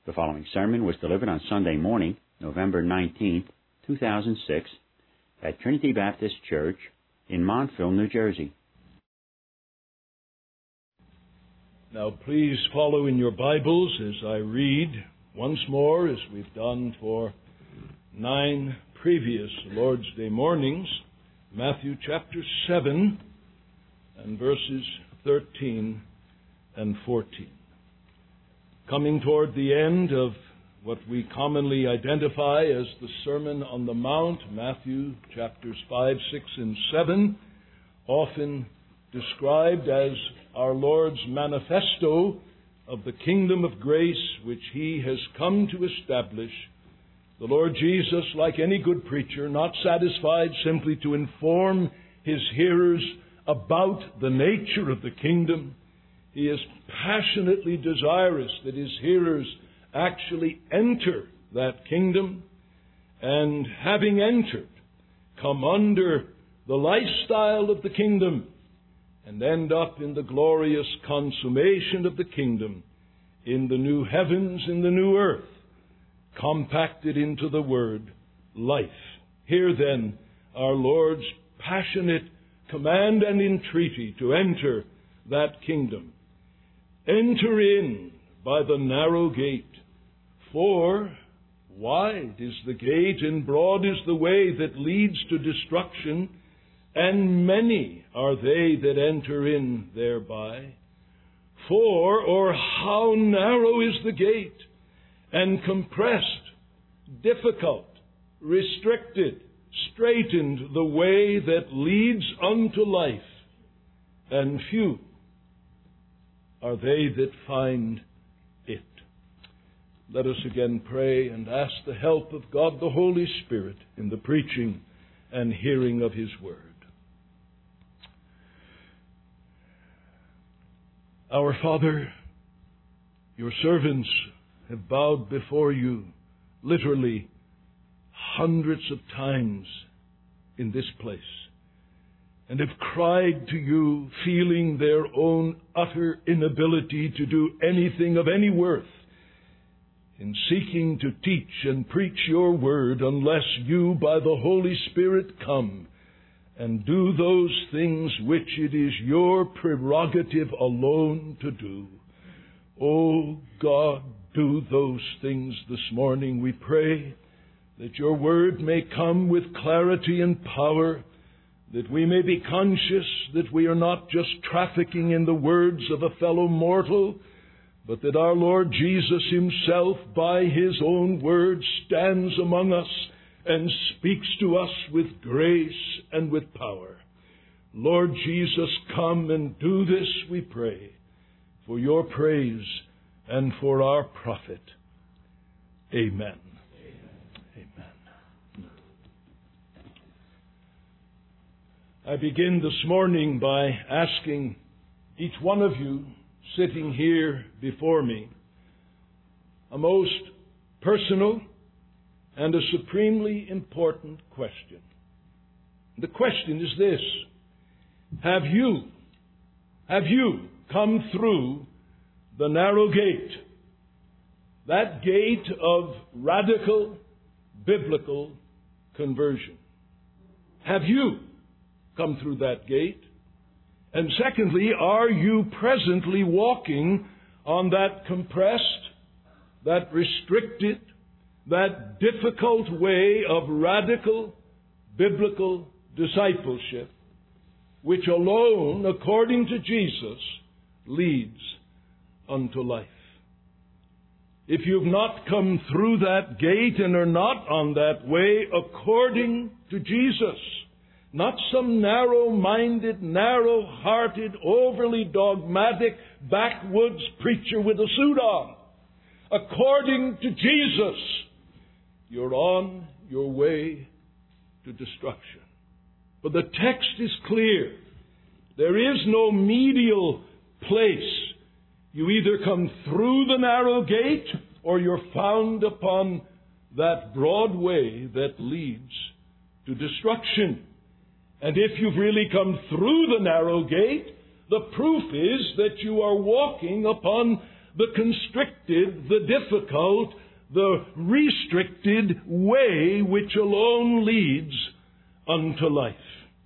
The following sermon was delivered on Sunday morning, November 19th, 2006, at Trinity Baptist Church in Montville, New Jersey. Now please follow in your Bibles as I read once more, as we've done for 9 previous Lord's Day mornings, Matthew chapter 7 and verses 13 and 14. Coming toward the end of what we commonly identify as the Sermon on the Mount, Matthew chapters 5, 6, and 7, often described as our Lord's manifesto of the kingdom of grace which He has come to establish. The Lord Jesus, like any good preacher, not satisfied simply to inform His hearers about the nature of the kingdom, He is passionately desirous that His hearers actually enter that kingdom, and having entered, come under the lifestyle of the kingdom and end up in the glorious consummation of the kingdom in the new heavens and the new earth, compacted into the word life. Here then, our Lord's passionate command and entreaty to enter that kingdom. Enter in by the narrow gate, for wide is the gate and broad is the way that leads to destruction, and many are they that enter in thereby. For, or how narrow is the gate, and compressed, difficult, restricted, straitened the way that leads unto life, and few are they that find it. Let us again pray and ask the help of God the Holy Spirit in the preaching and hearing of His Word. Our Father, your servants have bowed before you literally hundreds of times in this place, and have cried to you, feeling their own utter inability to do anything of any worth in seeking to teach and preach your word unless you by the Holy Spirit come and do those things which it is your prerogative alone to do. O God, do those things this morning, we pray, that your word may come with clarity and power, that we may be conscious that we are not just trafficking in the words of a fellow mortal, but that our Lord Jesus Himself, by His own word, stands among us and speaks to us with grace and with power. Lord Jesus, come and do this, we pray, for your praise and for our profit. Amen. I begin this morning by asking each one of you sitting here before me a most personal and a supremely important question. The question is this: Have you come through the narrow gate? That gate of radical biblical conversion. Have you come through that gate? And secondly, are you presently walking on that compressed, that restricted, that difficult way of radical biblical discipleship, which alone, according to Jesus, leads unto life? If you've not come through that gate and are not on that way according to Jesus, not some narrow-minded, narrow-hearted, overly dogmatic, backwoods preacher with a suit on. According to Jesus, you're on your way to destruction. But the text is clear. There is no medial place. You either come through the narrow gate or you're found upon that broad way that leads to destruction. And if you've really come through the narrow gate, the proof is that you are walking upon the constricted, the difficult, the restricted way which alone leads unto life.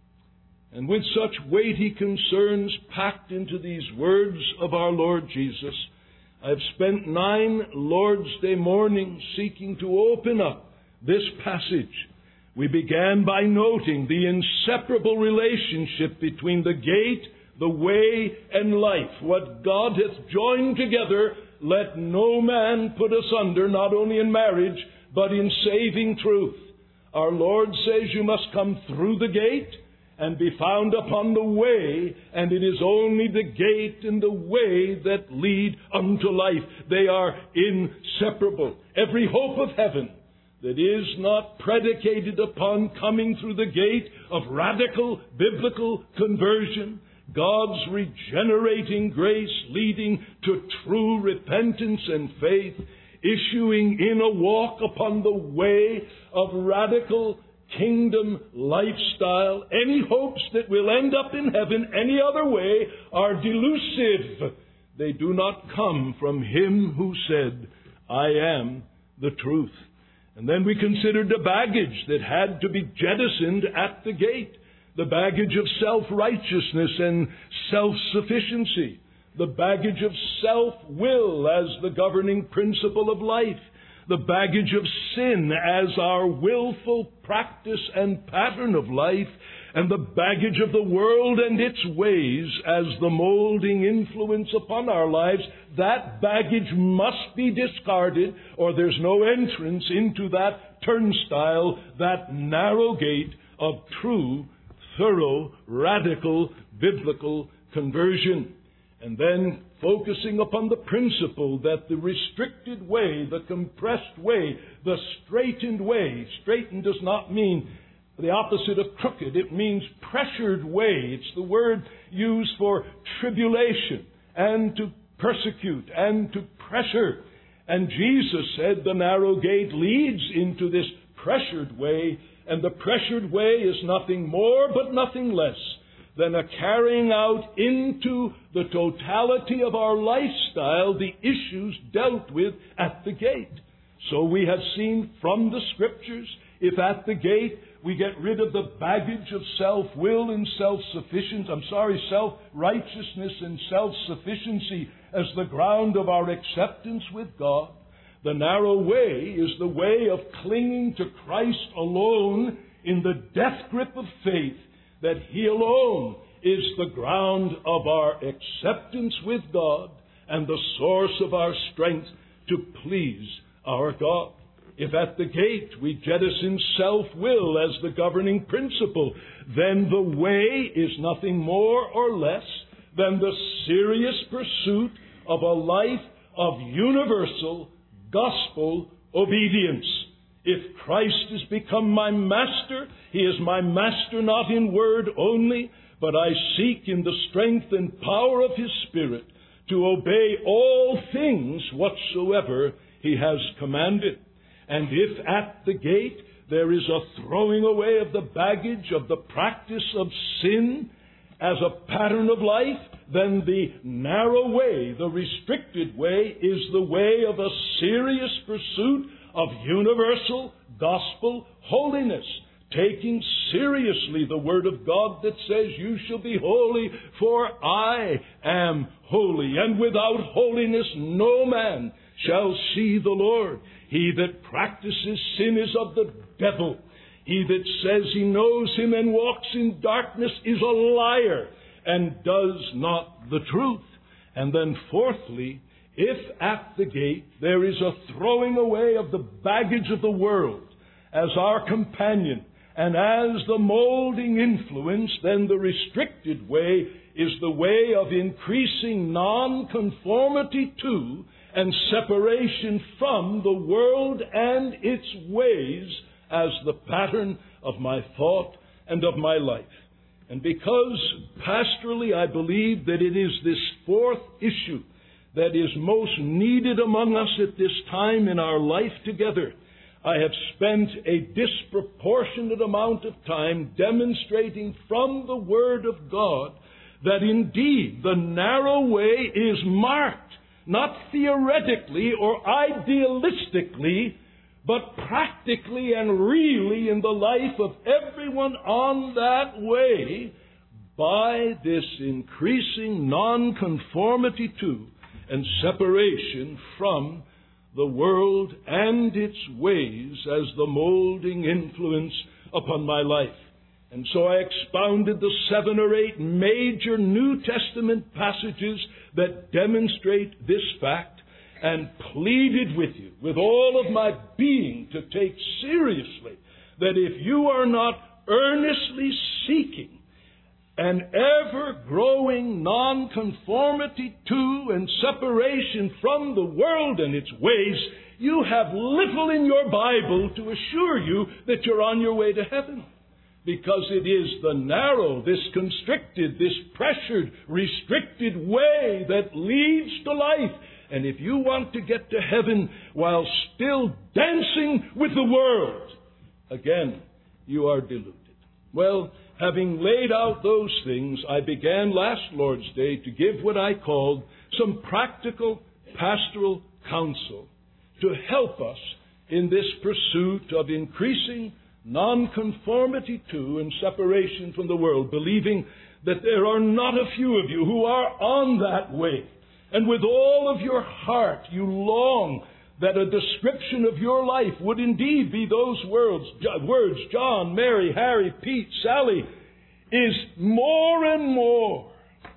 And with such weighty concerns packed into these words of our Lord Jesus, I have spent 9 Lord's Day mornings seeking to open up this passage. We began by noting the inseparable relationship between the gate, the way, and life. What God hath joined together, let no man put asunder, not only in marriage, but in saving truth. Our Lord says you must come through the gate and be found upon the way, and it is only the gate and the way that lead unto life. They are inseparable. Every hope of heaven that is not predicated upon coming through the gate of radical biblical conversion, God's regenerating grace leading to true repentance and faith, issuing in a walk upon the way of radical kingdom lifestyle, any hopes that will end up in heaven any other way are delusive. They do not come from Him who said, I am the truth. And then we considered the baggage that had to be jettisoned at the gate. The baggage of self-righteousness and self-sufficiency. The baggage of self-will as the governing principle of life. The baggage of sin as our willful practice and pattern of life. And the baggage of the world and its ways as the molding influence upon our lives. That baggage must be discarded, or there's no entrance into that turnstile, that narrow gate of true, thorough, radical, biblical conversion. And then focusing upon the principle that the restricted way, the compressed way, the straightened way, straightened does not mean the opposite of crooked. It means pressured way. It's the word used for tribulation and to persecute and to pressure. And Jesus said the narrow gate leads into this pressured way, and the pressured way is nothing more but nothing less than a carrying out into the totality of our lifestyle the issues dealt with at the gate. So we have seen from the Scriptures, if at the gate we get rid of the baggage of self-will and self-righteousness and self-sufficiency as the ground of our acceptance with God, the narrow way is the way of clinging to Christ alone in the death grip of faith, that He alone is the ground of our acceptance with God and the source of our strength to please our God. If at the gate we jettison self-will as the governing principle, then the way is nothing more or less than the serious pursuit of a life of universal gospel obedience. If Christ has become my master, He is my master not in word only, but I seek in the strength and power of His Spirit to obey all things whatsoever He has commanded. And if at the gate there is a throwing away of the baggage of the practice of sin as a pattern of life, then the narrow way, the restricted way, is the way of a serious pursuit of universal gospel holiness, taking seriously the Word of God that says, you shall be holy, for I am holy, and without holiness no man shall see the Lord. He that practices sin is of the devil. He that says he knows Him and walks in darkness is a liar and does not the truth. And then fourthly, if at the gate there is a throwing away of the baggage of the world as our companion and as the molding influence, then the restricted way is the way of increasing non-conformity to and separation from the world and its ways as the pattern of my thought and of my life. And because pastorally I believe that it is this fourth issue that is most needed among us at this time in our life together, I have spent a disproportionate amount of time demonstrating from the Word of God that indeed the narrow way is marked not theoretically or idealistically, but practically and really in the life of everyone on that way, by this increasing nonconformity to and separation from the world and its ways as the molding influence upon my life. And so I expounded the 7 or 8 major New Testament passages that demonstrate this fact, and pleaded with you, with all of my being, to take seriously that if you are not earnestly seeking an ever-growing nonconformity to and separation from the world and its ways, you have little in your Bible to assure you that you're on your way to heaven. Because it is the narrow, this constricted, this pressured, restricted way that leads to life. And if you want to get to heaven while still dancing with the world, again, you are deluded. Well, having laid out those things, I began last Lord's Day to give what I called some practical pastoral counsel to help us in this pursuit of increasing nonconformity to and separation from the world, believing that there are not a few of you who are on that way. And with all of your heart you long that a description of your life would indeed be those words, John, Mary, Harry, Pete, Sally, is more and more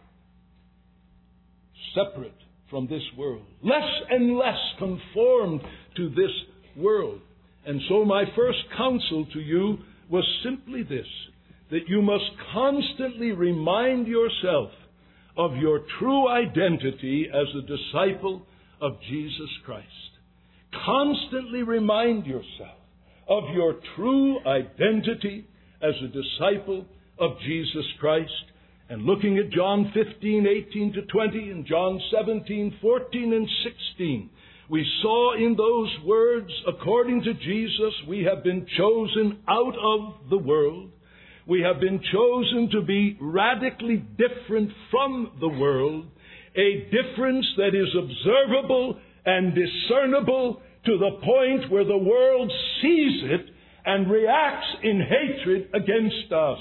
separate from this world, less and less conformed to this world. And so my first counsel to you was simply this, that you must constantly remind yourself of your true identity as a disciple of Jesus Christ. Constantly remind yourself of your true identity as a disciple of Jesus Christ. And looking at John 15:18-20 and John 17:14 and 16, we saw in those words, according to Jesus, we have been chosen out of the world. We have been chosen to be radically different from the world, a difference that is observable and discernible to the point where the world sees it and reacts in hatred against us.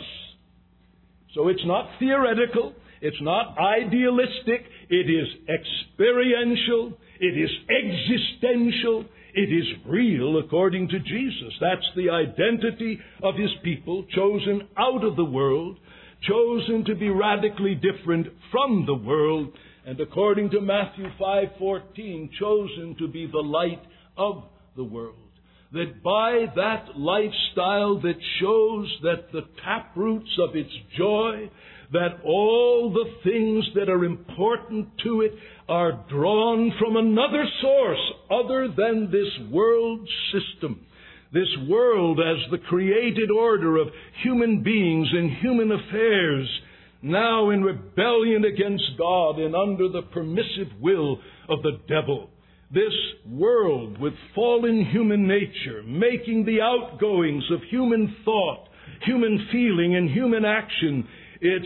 So it's not theoretical, it's not idealistic, it is experiential, it is existential, it is real according to Jesus. That's the identity of His people, chosen out of the world, chosen to be radically different from the world, and according to Matthew 5:14, chosen to be the light of the world. That by that lifestyle that shows that the taproots of its joy, that all the things that are important to it are drawn from another source other than this world system. This world as the created order of human beings and human affairs, now in rebellion against God and under the permissive will of the devil. This world with fallen human nature, making the outgoings of human thought, human feeling, and human action its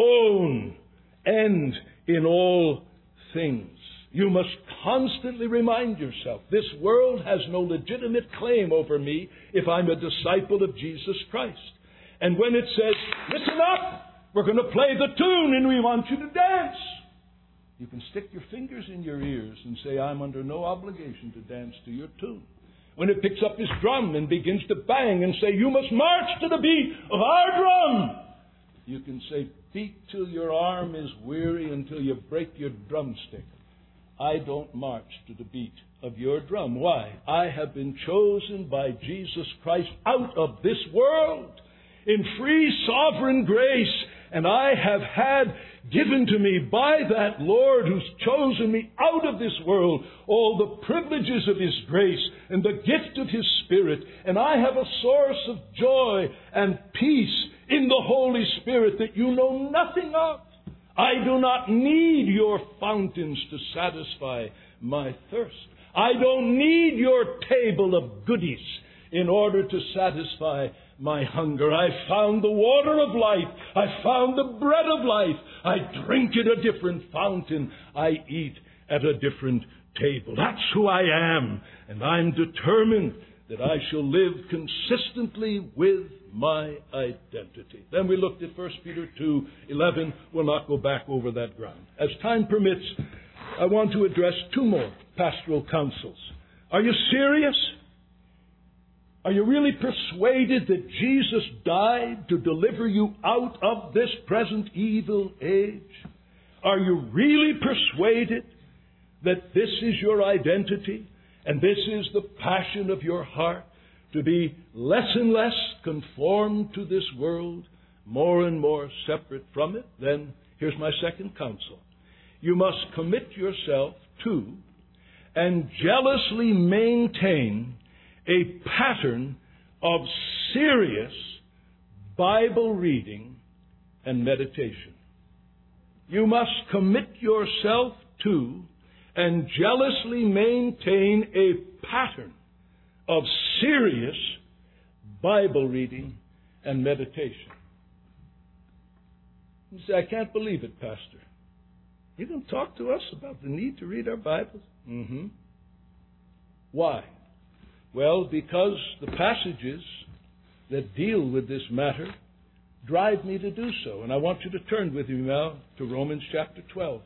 own end in all things. You must constantly remind yourself, this world has no legitimate claim over me if I'm a disciple of Jesus Christ. And when it says, listen up, we're going to play the tune and we want you to dance, you can stick your fingers in your ears and say, I'm under no obligation to dance to your tune. When it picks up his drum and begins to bang and say, you must march to the beat of our drum, you can say, beat till your arm is weary, until you break your drumstick. I don't march to the beat of your drum. Why? I have been chosen by Jesus Christ out of this world in free sovereign grace, and I have had given to me by that Lord who's chosen me out of this world all the privileges of His grace and the gift of His Spirit, and I have a source of joy and peace in the Holy Spirit that you know nothing of. I do not need your fountains to satisfy my thirst. I don't need your table of goodies in order to satisfy my hunger. I found the water of life. I found the bread of life. I drink at a different fountain. I eat at a different table. That's who I am, and I'm determined that I shall live consistently with my identity. Then we looked at 1 Peter 2:11. We'll not go back over that ground. As time permits, I want to address two more pastoral counsels. Are you serious? Are you really persuaded that Jesus died to deliver you out of this present evil age? Are you really persuaded that this is your identity and this is the passion of your heart, to be less and less conformed to this world, more and more separate from it? Then here's my second counsel. You must commit yourself to and jealously maintain a pattern of serious Bible reading and meditation. You must commit yourself to and jealously maintain a pattern of serious Bible reading and meditation. You say, I can't believe it, Pastor. You can talk to us about the need to read our Bibles? Why? Well, because the passages that deal with this matter drive me to do so. And I want you to turn with me now to Romans chapter 12.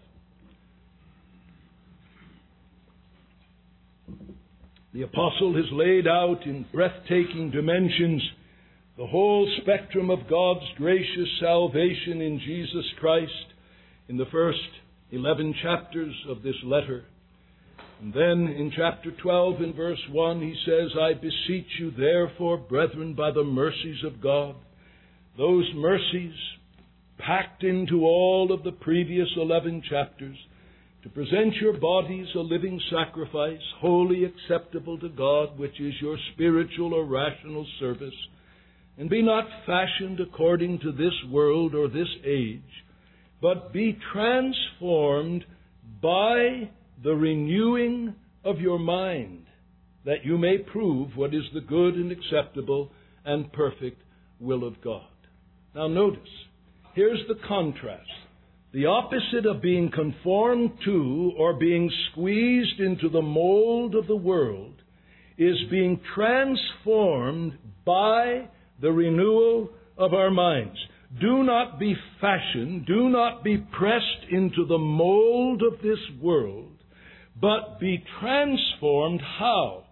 The apostle has laid out in breathtaking dimensions the whole spectrum of God's gracious salvation in Jesus Christ in the first 11 chapters of this letter. And then in chapter 12 in verse 1 he says, I beseech you therefore, brethren, by the mercies of God. Those mercies packed into all of the previous 11 chapters, to present your bodies a living sacrifice, wholly acceptable to God, which is your spiritual or rational service. And be not fashioned according to this world or this age, but be transformed by the renewing of your mind, that you may prove what is the good and acceptable and perfect will of God. Now notice, here's the contrast. The opposite of being conformed to or being squeezed into the mold of the world is being transformed by the renewal of our minds. Do not be fashioned, do not be pressed into the mold of this world, but be transformed. How?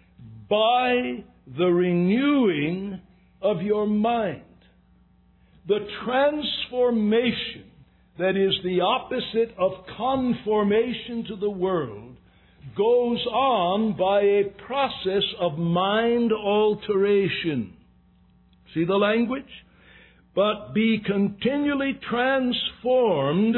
By the renewing of your mind. The transformation that is the opposite of conformation to the world goes on by a process of mind alteration. See the language? But be continually transformed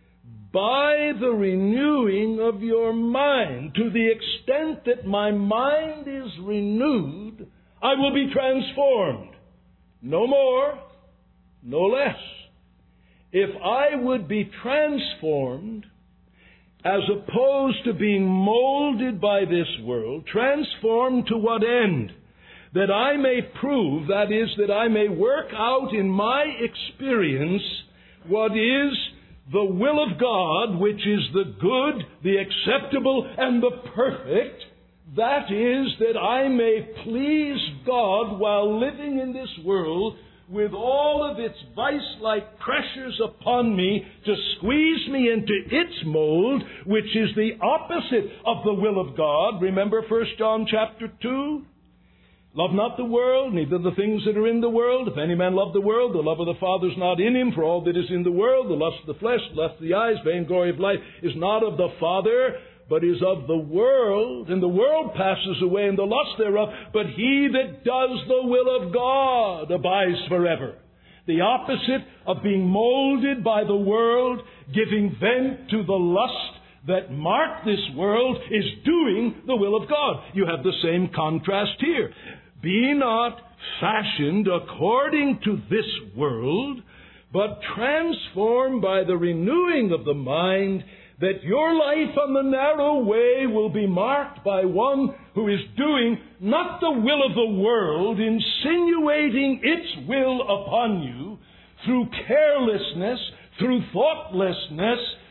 by the renewing of your mind. To the extent that my mind is renewed, I will be transformed. No more, no less. If I would be transformed, as opposed to being molded by this world, transformed to what end? That I may prove, that is, that I may work out in my experience what is the will of God, which is the good, the acceptable, and the perfect. That is, that I may please God while living in this world, with all of its vice-like pressures upon me to squeeze me into its mold, which is the opposite of the will of God. Remember 1 John chapter 2? Love not the world, neither the things that are in the world. If any man love the world, the love of the Father is not in him. For all that is in the world, the lust of the flesh, the lust of the eyes, vainglory of life, is not of the Father, but is of the world. And the world passes away, and the lust thereof. But he that does the will of God abides forever. The opposite of being molded by the world, giving vent to the lust that mark this world, is doing the will of God. You have the same contrast here. Be not fashioned according to this world, but transformed by the renewing of the mind, that your life on the narrow way will be marked by one who is doing not the will of the world, insinuating its will upon you through carelessness, through thoughtlessness,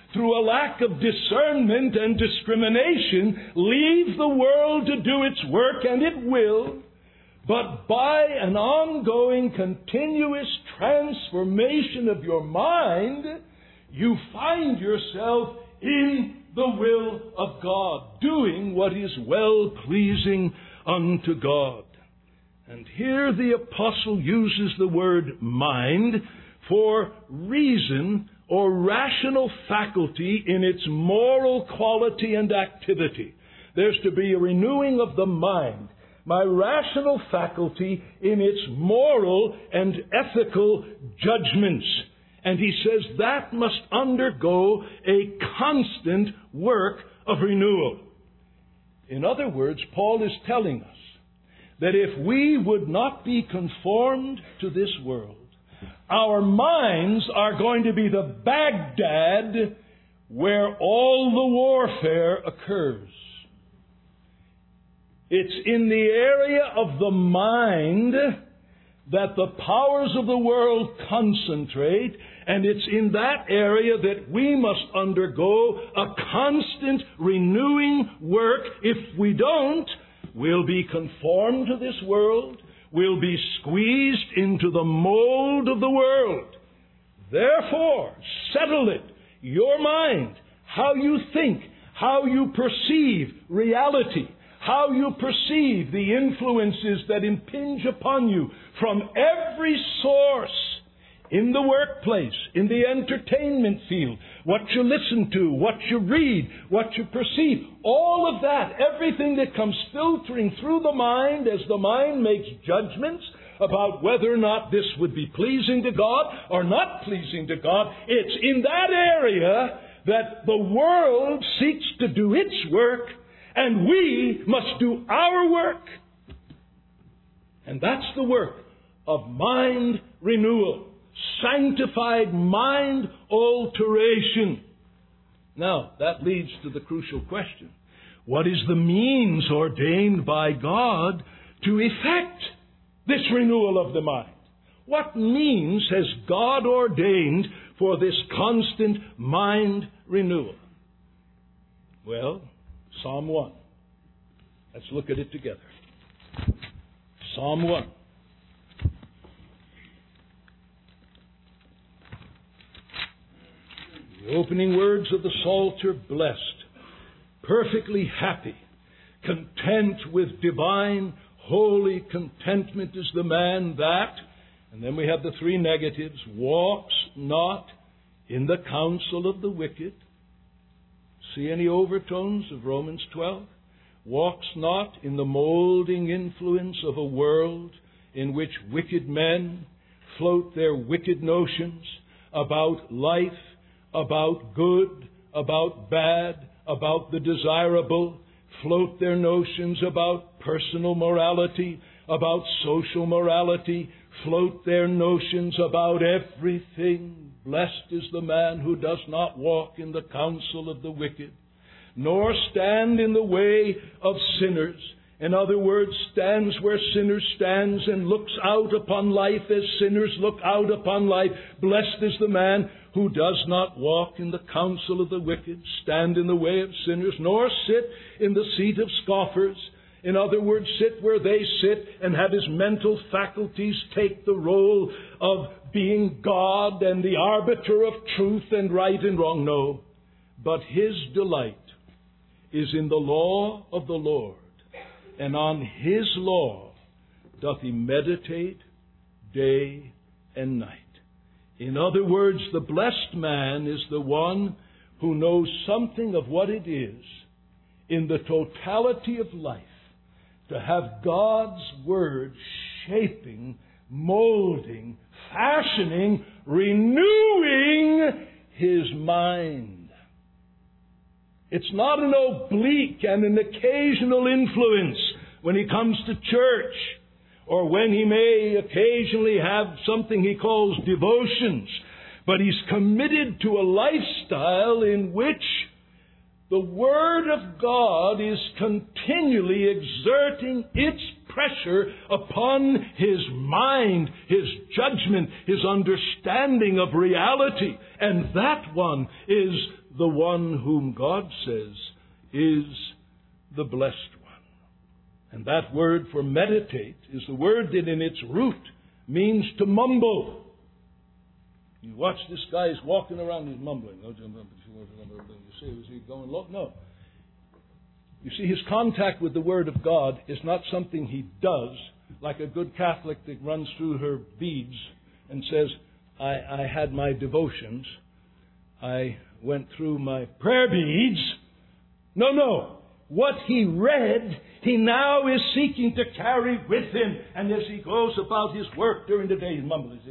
through a lack of discernment and discrimination, leave the world to do its work, and it will. But by an ongoing, continuous transformation of your mind, you find yourself in the will of God, doing what is well-pleasing unto God. And here the apostle uses the word mind for reason or rational faculty in its moral quality and activity. There's to be a renewing of the mind, my rational faculty in its moral and ethical judgments. And he says that must undergo a constant work of renewal. In other words, Paul is telling us that if we would not be conformed to this world, our minds are going to be the Baghdad where all the warfare occurs. It's in the area of the mind that the powers of the world concentrate, and it's in that area that we must undergo a constant renewing work. If we don't, we'll be conformed to this world. We'll be squeezed into the mold of the world. Therefore, settle it, your mind, how you think, how you perceive reality, how you perceive the influences that impinge upon you from every source, in the workplace, in the entertainment field, what you listen to, what you read, what you perceive, all of that, everything that comes filtering through the mind as the mind makes judgments about whether or not this would be pleasing to God or not pleasing to God, it's in that area that the world seeks to do its work, and we must do our work. And that's the work of mind renewal. Sanctified mind alteration. Now, that leads to the crucial question. What is the means ordained by God to effect this renewal of the mind? What means has God ordained for this constant mind renewal? Well, Psalm 1. Let's look at it together. Psalm 1. The opening words of the Psalter, blessed, perfectly happy, content with divine, holy contentment is the man that, and then we have the three negatives, walks not in the counsel of the wicked. See any overtones of Romans 12? Walks not in the molding influence of a world in which wicked men float their wicked notions about life, about good, about bad, about the desirable, float their notions about personal morality, about social morality, float their notions about everything. Blessed is the man who does not walk in the counsel of the wicked, nor stand in the way of sinners. In other words, stands where sinners stands and looks out upon life as sinners look out upon life. Blessed is the man who does not walk in the counsel of the wicked, stand in the way of sinners, nor sit in the seat of scoffers. In other words, sit where they sit and have his mental faculties take the role of being God and the arbiter of truth and right and wrong. No, but his delight is in the law of the Lord, and on his law doth he meditate day and night. In other words, the blessed man is the one who knows something of what it is in the totality of life to have God's Word shaping, molding, fashioning, renewing his mind. It's not an oblique and an occasional influence when he comes to church, or when he may occasionally have something he calls devotions, but he's committed to a lifestyle in which the Word of God is continually exerting its pressure upon his mind, his judgment, his understanding of reality. And that one is the one whom God says is the blessed one. And that word for meditate is the word that in its root means to mumble. You watch this guy, he's walking around, he's mumbling. You see, is he going low? No. You see, his contact with the Word of God is not something he does, like a good Catholic that runs through her beads and says, I had my devotions. I went through my prayer beads. No. What he read, he now is seeking to carry with him. And as he goes about his work during the day, he's mumbling.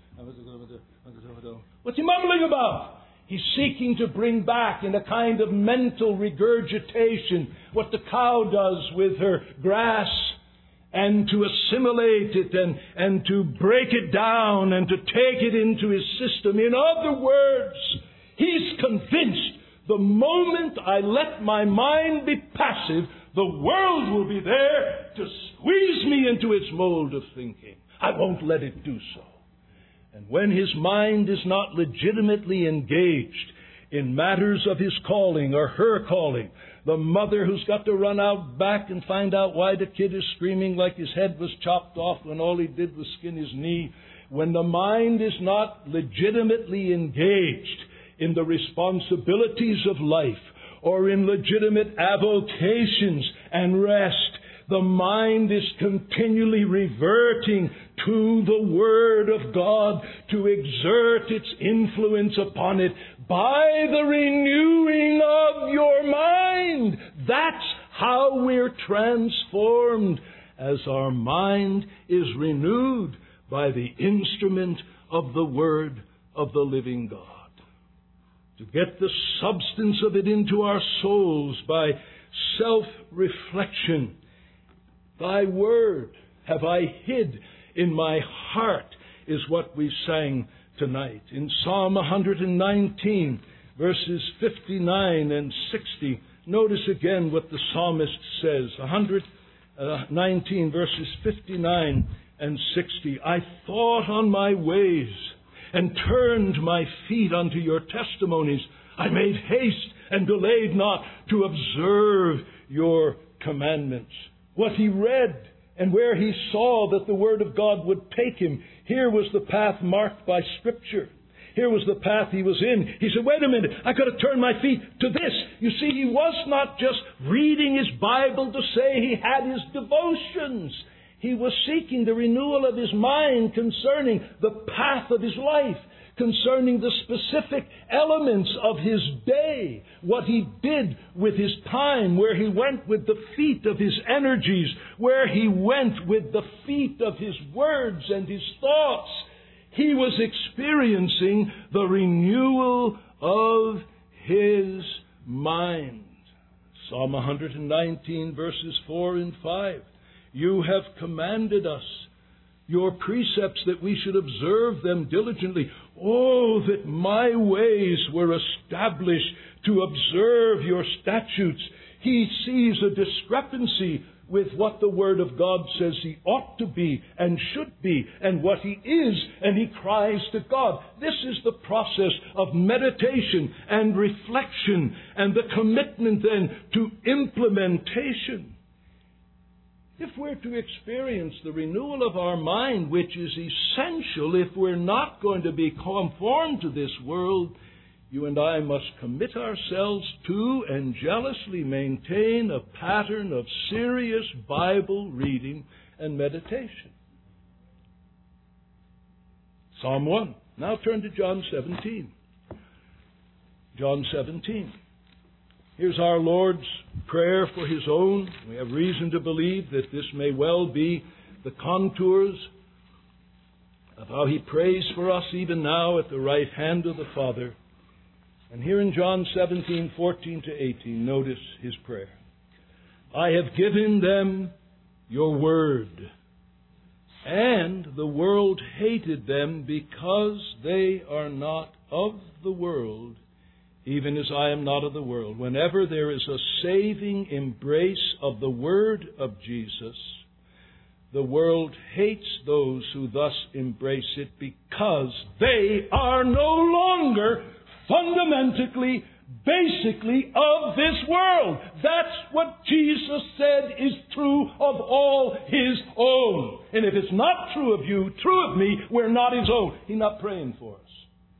What's he mumbling about? He's seeking to bring back in a kind of mental regurgitation what the cow does with her grass, and to assimilate it and to break it down and to take it into his system. In other words, he's convinced the moment I let my mind be passive, the world will be there to squeeze me into its mold of thinking. I won't let it do so. And when his mind is not legitimately engaged in matters of his calling or her calling, the mother who's got to run out back and find out why the kid is screaming like his head was chopped off when all he did was skin his knee, when the mind is not legitimately engaged in the responsibilities of life or in legitimate avocations and rest, the mind is continually reverting to the Word of God to exert its influence upon it by the renewing of your mind. That's how we're transformed, as our mind is renewed by the instrument of the Word of the living God. To get the substance of it into our souls by self-reflection. Thy word have I hid in my heart, is what we sang tonight. In Psalm 119, verses 59 and 60, notice again what the psalmist says. 119, verses 59 and 60. I thought on my ways and turned my feet unto your testimonies. I made haste and delayed not to observe your commandments. What he read and where he saw that the Word of God would take him, here was the path marked by Scripture. Here was the path he was in. He said, wait a minute, I've got to turn my feet to this. You see, he was not just reading his Bible to say he had his devotions. He was seeking the renewal of his mind concerning the path of his life, concerning the specific elements of his day, what he did with his time, where he went with the feet of his energies, where he went with the feet of his words and his thoughts. He was experiencing the renewal of his mind. Psalm 119, verses 4 and 5. You have commanded us your precepts that we should observe them diligently. Oh, that my ways were established to observe your statutes. He sees a discrepancy with what the Word of God says he ought to be and should be and what he is, and he cries to God. This is the process of meditation and reflection and the commitment then to implementation. If we're to experience the renewal of our mind, which is essential if we're not going to be conformed to this world, you and I must commit ourselves to and jealously maintain a pattern of serious Bible reading and meditation. Psalm 1. Now turn to John 17. John 17. Here's our Lord's prayer for his own. We have reason to believe that this may well be the contours of how he prays for us even now at the right hand of the Father. And here in John 17, 14 to 18, notice his prayer. I have given them your word, and the world hated them because they are not of the world, even as I am not of the world. Whenever there is a saving embrace of the word of Jesus, the world hates those who thus embrace it because they are no longer fundamentally basically of this world. That's what Jesus said is true of all His own. And if it's not true of you, true of me, we're not His own. He's not praying for us.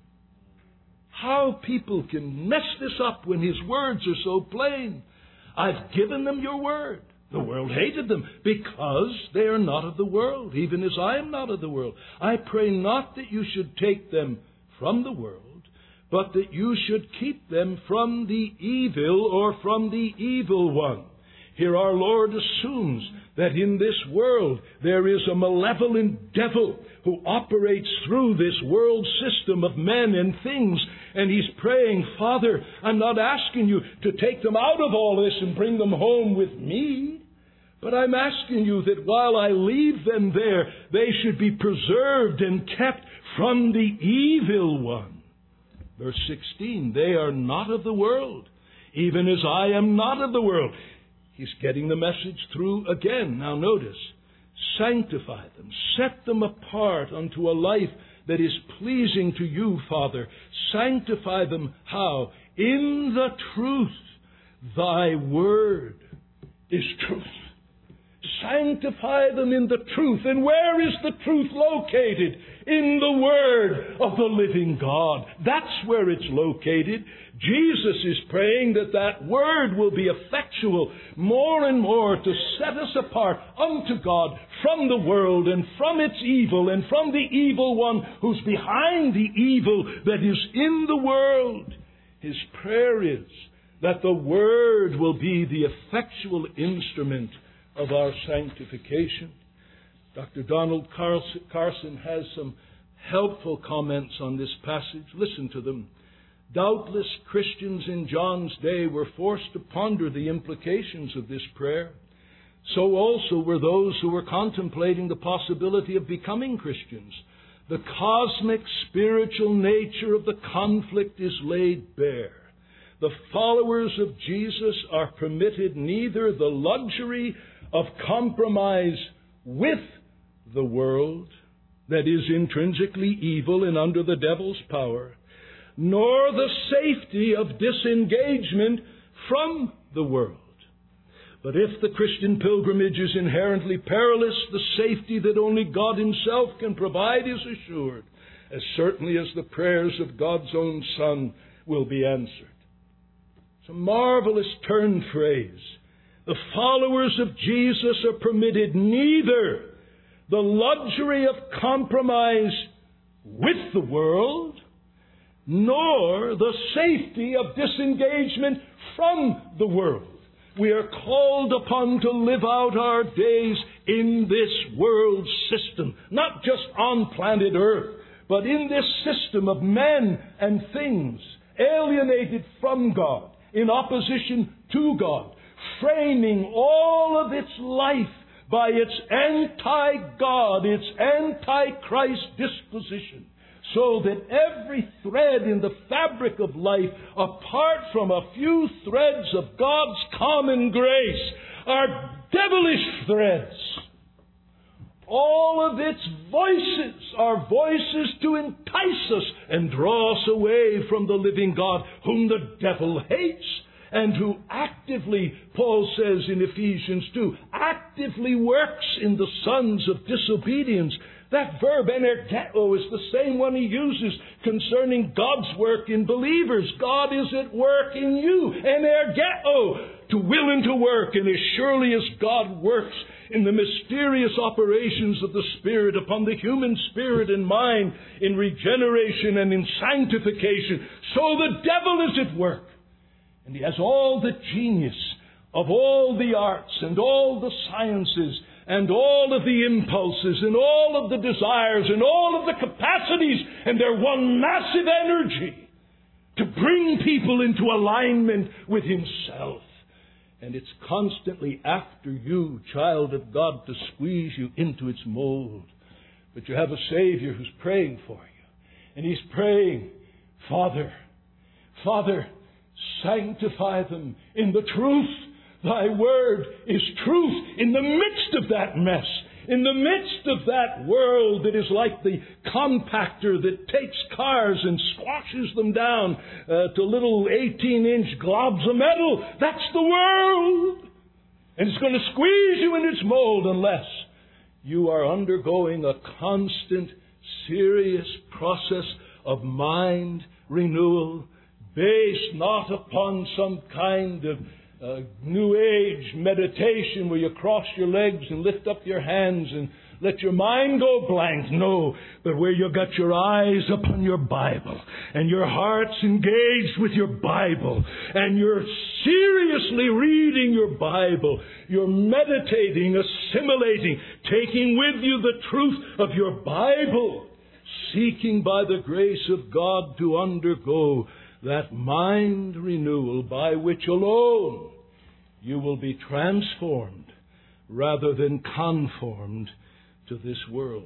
How people can mess this up when His words are so plain. I've given them your word. The world hated them because they are not of the world, even as I am not of the world. I pray not that you should take them from the world, but that you should keep them from the evil or from the evil one. Here our Lord assumes that in this world there is a malevolent devil who operates through this world system of men and things. And He's praying, Father, I'm not asking you to take them out of all this and bring them home with me. But I'm asking you that while I leave them there, they should be preserved and kept from the evil one. Verse 16, they are not of the world, even as I am not of the world. He's getting the message through again. Now notice, sanctify them, set them apart unto a life that is pleasing to you, Father. Sanctify them how? In the truth. Thy word is truth. Sanctify them in the truth. And where is the truth located? In the Word of the living God. That's where it's located. Jesus is praying that that Word will be effectual more and more to set us apart unto God from the world and from its evil and from the evil one who's behind the evil that is in the world. His prayer is that the Word will be the effectual instrument of our sanctification. Dr. Donald Carson has some helpful comments on this passage. Listen to them. Doubtless Christians in John's day were forced to ponder the implications of this prayer. So also were those who were contemplating the possibility of becoming Christians. The cosmic spiritual nature of the conflict is laid bare. The followers of Jesus are permitted neither the luxury of compromise with the world that is intrinsically evil and under the devil's power, nor the safety of disengagement from the world. But if the Christian pilgrimage is inherently perilous, the safety that only God Himself can provide is assured, as certainly as the prayers of God's own Son will be answered. It's a marvelous turn phrase. The followers of Jesus are permitted neither the luxury of compromise with the world, nor the safety of disengagement from the world. We are called upon to live out our days in this world system, not just on planet Earth, but in this system of men and things, alienated from God, in opposition to God, framing all of its life by its anti-God, its anti-Christ disposition, so that every thread in the fabric of life, apart from a few threads of God's common grace, are devilish threads. All of its voices are voices to entice us and draw us away from the living God, whom the devil hates, and who actively, Paul says in Ephesians 2, actively works in the sons of disobedience. That verb, energeo, is the same one he uses concerning God's work in believers. God is at work in you, energeo, to will and to work. And as surely as God works in the mysterious operations of the Spirit upon the human spirit and mind in regeneration and in sanctification, so the devil is at work. And he has all the genius of all the arts and all the sciences and all of the impulses and all of the desires and all of the capacities, and they're one massive energy to bring people into alignment with Himself. And it's constantly after you, child of God, to squeeze you into its mold. But you have a Savior who's praying for you. And He's praying, Father, sanctify them in the truth. Thy word is truth. In the midst of that mess, In the midst of that world that is like the compactor that takes cars and squashes them down to little 18-inch globs of metal, that's the world. And it's going to squeeze you in its mold unless you are undergoing a constant, serious process of mind renewal based not upon some kind of New Age meditation where you cross your legs and lift up your hands and let your mind go blank. No, but where you got your eyes upon your Bible and your heart's engaged with your Bible and you're seriously reading your Bible. You're meditating, assimilating, taking with you the truth of your Bible, seeking by the grace of God to undergo that mind renewal by which alone you will be transformed rather than conformed to this world.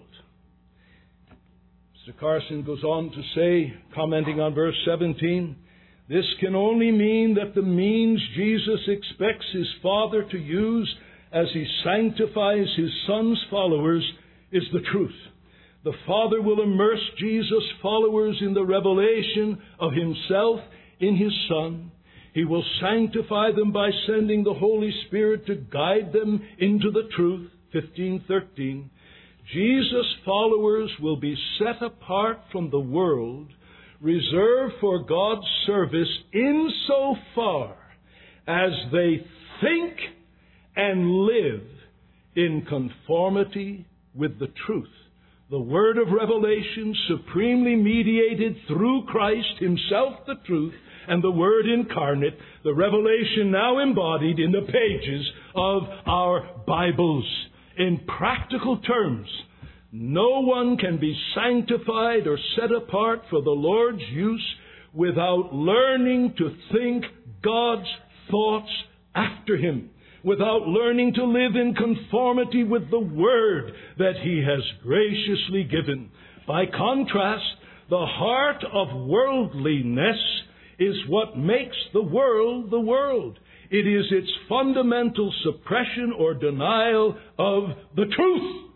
Mr. Carson goes on to say, commenting on verse 17, this can only mean that the means Jesus expects His Father to use as He sanctifies His Son's followers is the truth. The Father will immerse Jesus' followers in the revelation of Himself in His Son. He will sanctify them by sending the Holy Spirit to guide them into the truth. 15:13. Jesus' followers will be set apart from the world, reserved for God's service insofar as they think and live in conformity with the truth. The word of revelation, supremely mediated through Christ Himself, the truth, and the Word incarnate, the revelation now embodied in the pages of our Bibles. In practical terms, no one can be sanctified or set apart for the Lord's use without learning to think God's thoughts after Him, without learning to live in conformity with the Word that He has graciously given. By contrast, the heart of worldliness is what makes the world the world. It is its fundamental suppression or denial of the truth.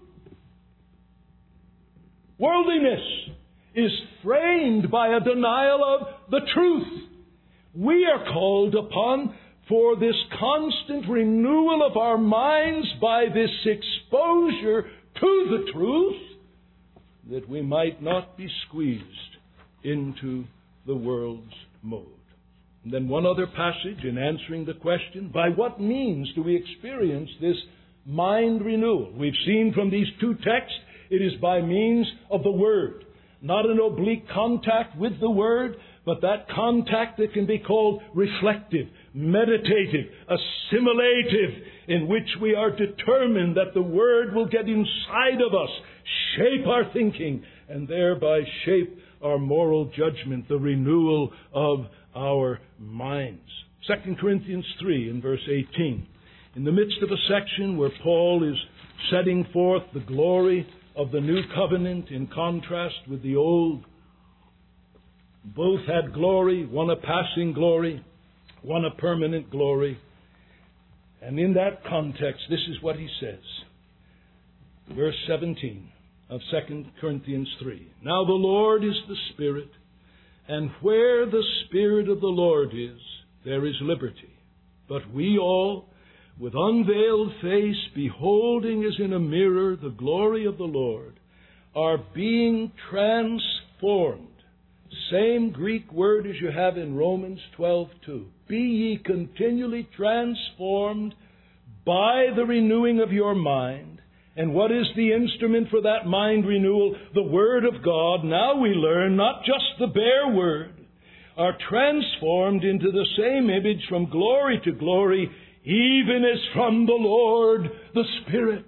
Worldliness is framed by a denial of the truth. We are called upon for this constant renewal of our minds by this exposure to the truth, that we might not be squeezed into the world's mode. And then one other passage in answering the question, by what means do we experience this mind renewal? We've seen from these two texts, it is by means of the Word. Not an oblique contact with the Word, but that contact that can be called reflective, meditative, assimilative, in which we are determined that the Word will get inside of us, shape our thinking, and thereby shape our moral judgment, the renewal of our minds. 2 Corinthians 3 in verse 18. In the midst of a section where Paul is setting forth the glory of the new covenant in contrast with the old. Both had glory, one a passing glory, one a permanent glory. And in that context, this is what he says. Verse 17 of 2 Corinthians 3. Now the Lord is the Spirit, and where the Spirit of the Lord is, there is liberty. But we all, with unveiled face, beholding as in a mirror the glory of the Lord, are being transformed. Same Greek word as you have in Romans 12:2. Be ye continually transformed by the renewing of your mind. And what is the instrument for that mind renewal? The Word of God. Now we learn not just the bare Word, are transformed into the same image from glory to glory, even as from the Lord the Spirit.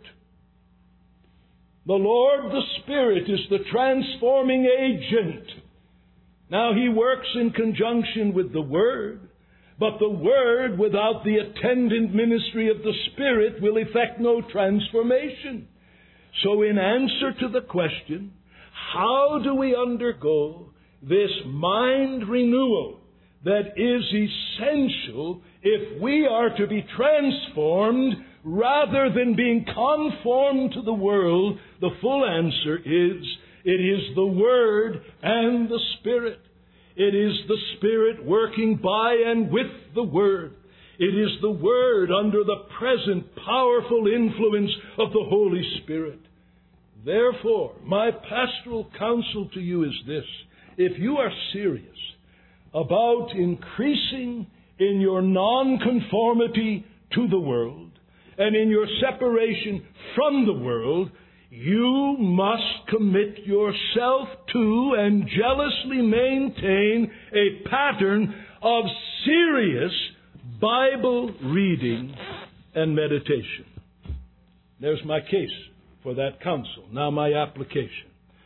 The Lord the Spirit is the transforming agent. Now He works in conjunction with the Word, but the Word without the attendant ministry of the Spirit will effect no transformation. So in answer to the question, how do we undergo this mind renewal that is essential if we are to be transformed rather than being conformed to the world, the full answer is, it is the Word and the Spirit. It is the Spirit working by and with the Word. It is the Word under the present powerful influence of the Holy Spirit. Therefore, my pastoral counsel to you is this. If you are serious about increasing in your nonconformity to the world and in your separation from the world, you must commit yourself to and jealously maintain a pattern of serious Bible reading and meditation. There's my case for that counsel. Now my application.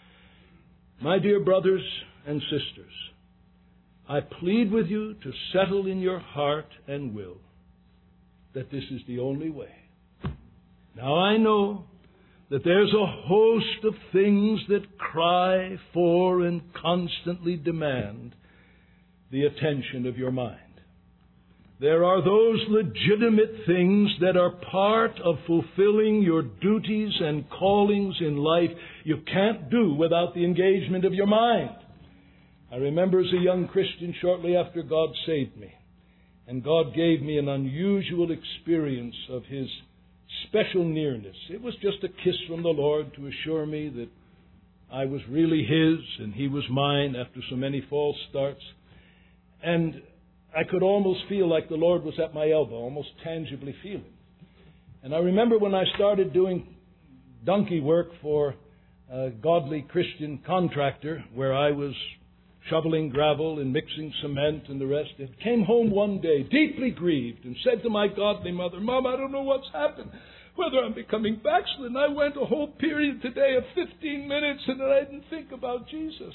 My dear brothers and sisters, I plead with you to settle in your heart and will that this is the only way. Now I know that there's a host of things that cry for and constantly demand the attention of your mind. There are those legitimate things that are part of fulfilling your duties and callings in life you can't do without the engagement of your mind. I remember as a young Christian shortly after God saved me, and God gave me an unusual experience of His special nearness. It was just a kiss from the Lord to assure me that I was really His and He was mine after so many false starts. And I could almost feel like the Lord was at my elbow, almost tangibly feel it. And I remember when I started doing donkey work for a godly Christian contractor, where I was shoveling gravel and mixing cement and the rest. I came home one day, deeply grieved, and said to my godly mother, Mom, I don't know what's happened, whether I'm becoming backslidden. I went a whole period today of 15 minutes and I didn't think about Jesus.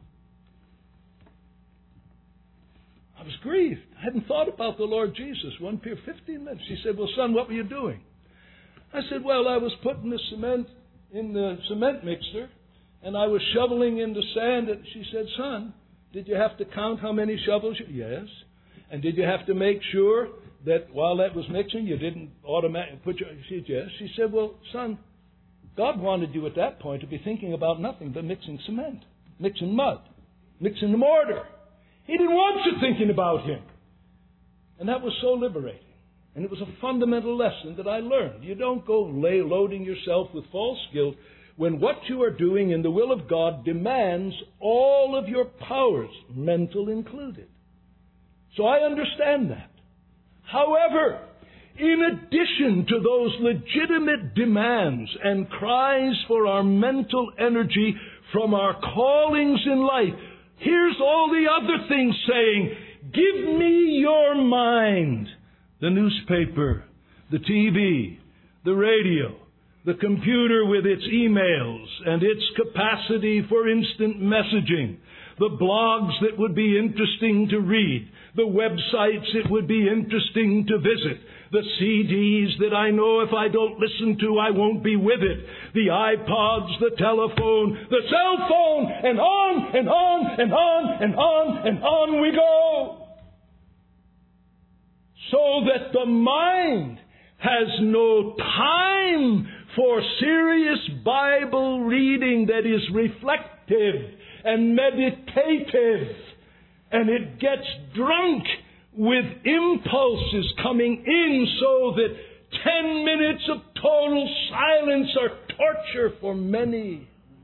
I was grieved. I hadn't thought about the Lord Jesus. 15 minutes. She said, well, son, what were you doing? I said, well, I was putting the cement in the cement mixer, and I was shoveling in the sand. And she said, son, did you have to count how many shovels? Yes. And did you have to make sure that while that was mixing, you didn't automatically put your... She said, yes. She said, well, son, God wanted you at that point to be thinking about nothing but mixing cement, mixing mud, mixing the mortar. He didn't want you thinking about Him. And that was so liberating. And it was a fundamental lesson that I learned. You don't go loading yourself with false guilt when what you are doing in the will of God demands all of your powers, mental included. So I understand that. However, in addition to those legitimate demands and cries for our mental energy from our callings in life, here's all the other things saying, give me your mind. The newspaper, the TV, the radio, the computer with its emails and its capacity for instant messaging, the blogs that would be interesting to read, the websites it would be interesting to visit, the CDs that I know if I don't listen to, I won't be with it, the iPods, the telephone, the cell phone, and on and on and on and on and on we go. So that the mind has no time for serious Bible reading that is reflective and meditative. And it gets drunk with impulses coming in so that 10 minutes of total silence are torture for many.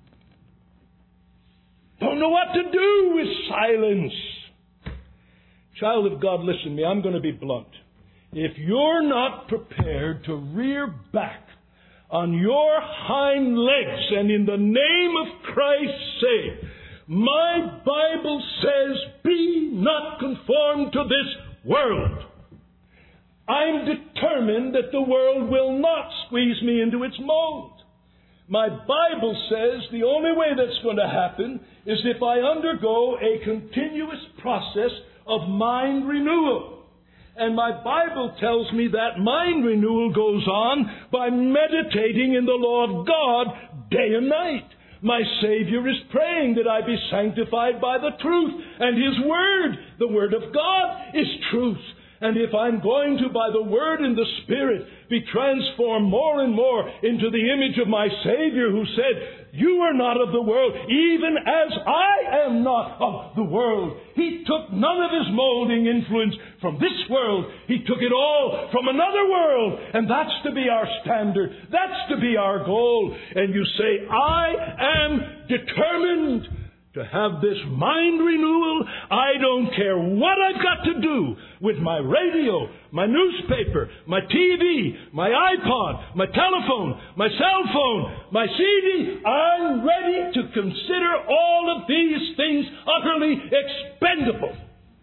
Don't know what to do with silence. Child of God, listen to me. I'm going to be blunt. If you're not prepared to rear back on your hind legs and in the name of Christ say, my Bible says, be not conformed to this world. I'm determined that the world will not squeeze me into its mold. My Bible says the only way that's going to happen is if I undergo a continuous process of mind renewal. And my Bible tells me that mind renewal goes on by meditating in the law of God day and night. My Savior is praying that I be sanctified by the truth. And His Word, the Word of God, is truth. And if I'm going to, by the Word and the Spirit, be transformed more and more into the image of my Savior, who said, "You are not of the world, even as I am not of the world." He took none of His molding influence from this world. He took it all from another world. And that's to be our standard. That's to be our goal. And you say, "I am determined to have this mind renewal. I don't care what I've got to do with my radio, my newspaper, my TV, my iPod, my telephone, my cell phone, my CD. I'm ready to consider all of these things utterly expendable."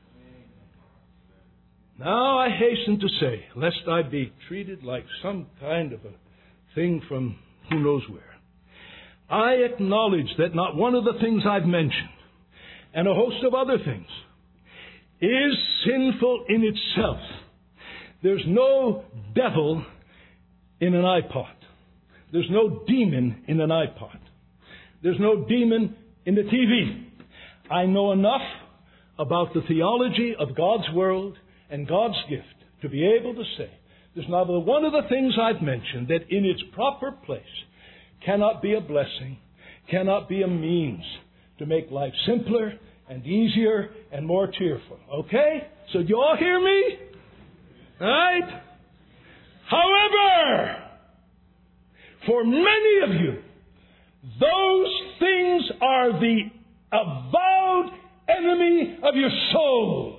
Now I hasten to say, lest I be treated like some kind of a thing from who knows where, I acknowledge that not one of the things I've mentioned, and a host of other things, is sinful in itself. There's no devil in an iPod. There's no demon in an iPod. There's no demon in the TV. I know enough about the theology of God's world and God's gift to be able to say there's not one of the things I've mentioned that in its proper place cannot be a blessing, cannot be a means to make life simpler and easier and more cheerful. Okay? So do you all hear me? Right? However, for many of you, those things are the avowed enemy of your soul.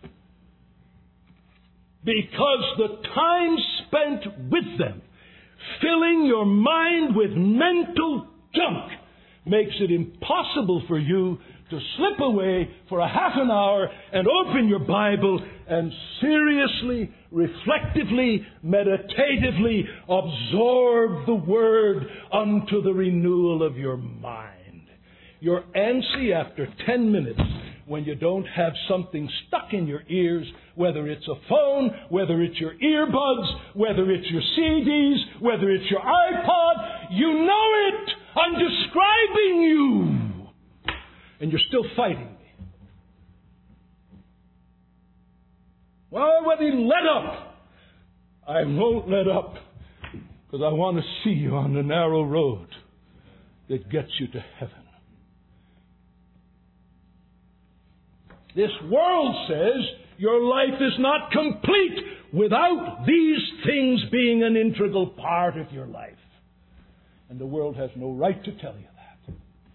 Because the time spent with them, filling your mind with mental junk, makes it impossible for you to slip away for a half an hour and open your Bible and seriously, reflectively, meditatively absorb the Word unto the renewal of your mind. You're antsy after 10 minutes when you don't have something stuck in your ears, whether it's a phone, whether it's your earbuds, whether it's your CDs, whether it's your iPod. You know it. I'm describing you. And you're still fighting me. Well, whether you let up, I won't let up, because I want to see you on the narrow road that gets you to heaven. This world says your life is not complete without these things being an integral part of your life. And the world has no right to tell you that.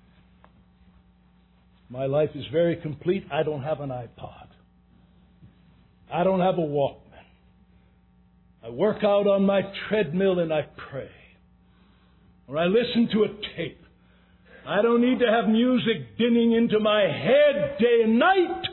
My life is very complete. I don't have an iPod. I don't have a Walkman. I work out on my treadmill and I pray. Or I listen to a tape. I don't need to have music dinning into my head day and night.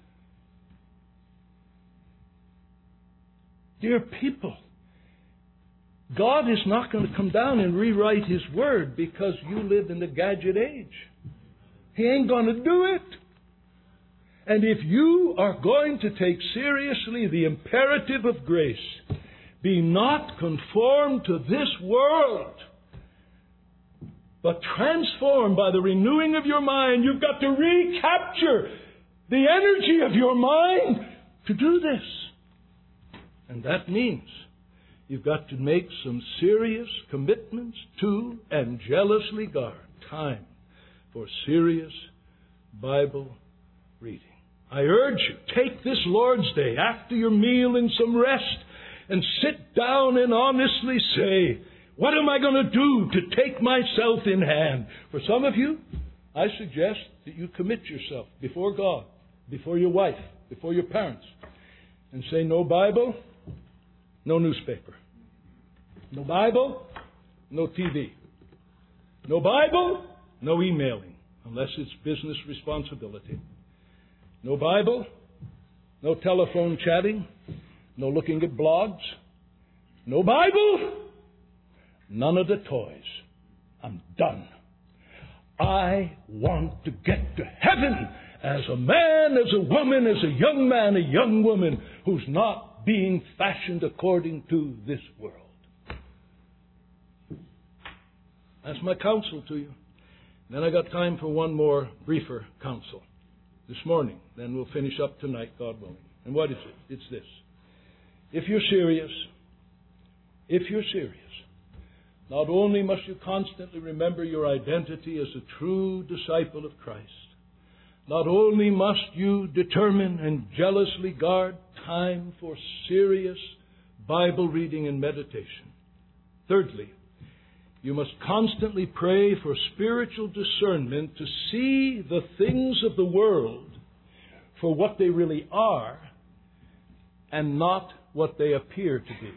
Dear people, God is not going to come down and rewrite His Word because you live in the gadget age. He ain't going to do it. And if you are going to take seriously the imperative of grace, be not conformed to this world, but transformed by the renewing of your mind. You've got to recapture the energy of your mind to do this. And that means you've got to make some serious commitments to and jealously guard time for serious Bible reading. I urge you, take this Lord's Day after your meal and some rest and sit down and honestly say, what am I going to do to take myself in hand? For some of you, I suggest that you commit yourself before God, before your wife, before your parents, and say, no Bible, no newspaper. No Bible, no TV. No Bible, no emailing, unless it's business responsibility. No Bible, no telephone chatting, no looking at blogs. No Bible, none of the toys. I'm done. I want to get to heaven as a man, as a woman, as a young man, a young woman who's not being fashioned according to this world. That's my counsel to you. Then I got time for one more briefer counsel this morning. Then we'll finish up tonight, God willing. And what is it? It's this. if you're serious, not only must you constantly remember your identity as a true disciple of Christ, not only must you determine and jealously guard time for serious Bible reading and meditation. Thirdly, you must constantly pray for spiritual discernment to see the things of the world for what they really are and not what they appear to be.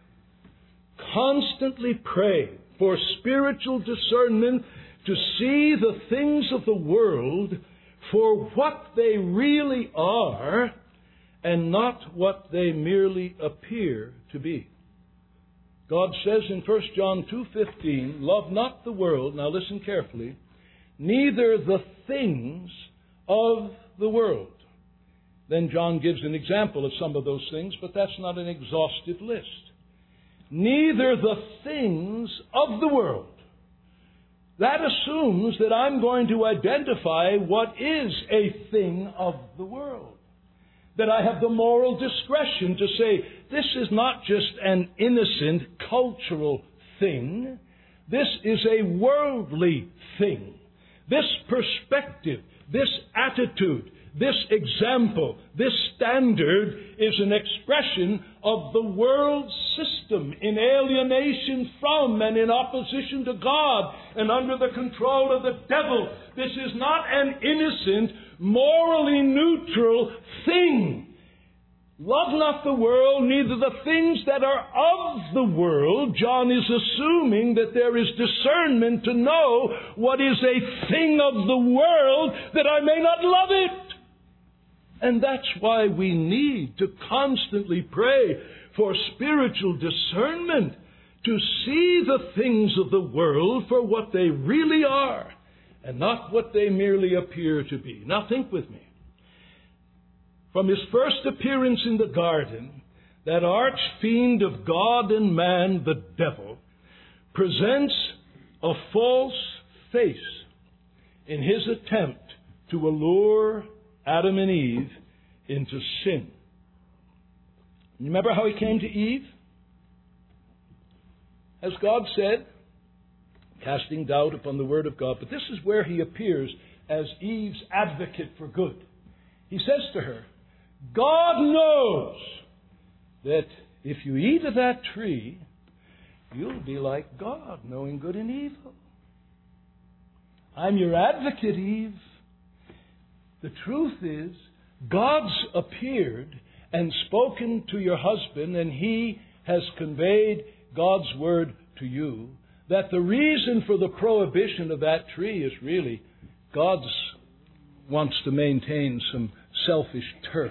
Constantly pray for spiritual discernment to see the things of the world for what they really are and not what they merely appear to be. God says in 1 John 2:15, love not the world, now listen carefully, neither the things of the world. Then John gives an example of some of those things, but that's not an exhaustive list. Neither the things of the world. That assumes that I'm going to identify what is a thing of the world. That I have the moral discretion to say, this is not just an innocent cultural thing. This is a worldly thing. This perspective, this attitude, this example, this standard is an expression of the world system in alienation from and in opposition to God and under the control of the devil. This is not an innocent, morally neutral thing. Love not the world, neither the things that are of the world. John is assuming that there is discernment to know what is a thing of the world, that I may not love it. And that's why we need to constantly pray for spiritual discernment, to see the things of the world for what they really are, and not what they merely appear to be. Now think with me. From his first appearance in the garden, that arch fiend of God and man, the devil, presents a false face in his attempt to allure Adam and Eve into sin. You remember how he came to Eve? As God said, casting doubt upon the Word of God. But this is where he appears as Eve's advocate for good. He says to her, God knows that if you eat of that tree, you'll be like God, knowing good and evil. I'm your advocate, Eve. The truth is, God's appeared and spoken to your husband, and he has conveyed God's word to you, that the reason for the prohibition of that tree is really God wants to maintain some selfish turf.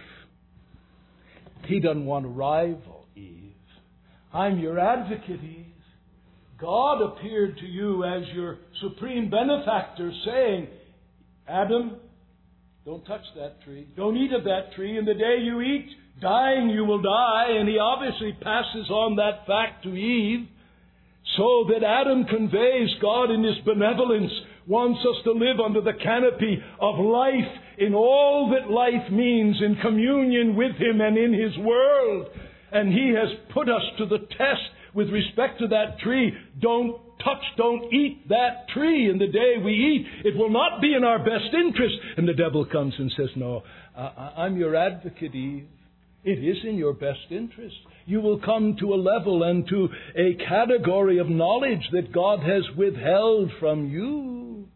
He doesn't want to rival Eve. I'm your advocate, Eve. God appeared to you as your supreme benefactor, saying, Adam, don't touch that tree. Don't eat of that tree. And the day you eat, dying you will die. And he obviously passes on that fact to Eve, so that Adam conveys God in his benevolence wants us to live under the canopy of life in all that life means, in communion with him and in his world. And he has put us to the test with respect to that tree. Don't touch, don't eat that tree. And the day we eat, it will not be in our best interest. And the devil comes and says, no, I'm your advocate, Eve. It is in your best interest. You will come to a level and to a category of knowledge that God has withheld from you.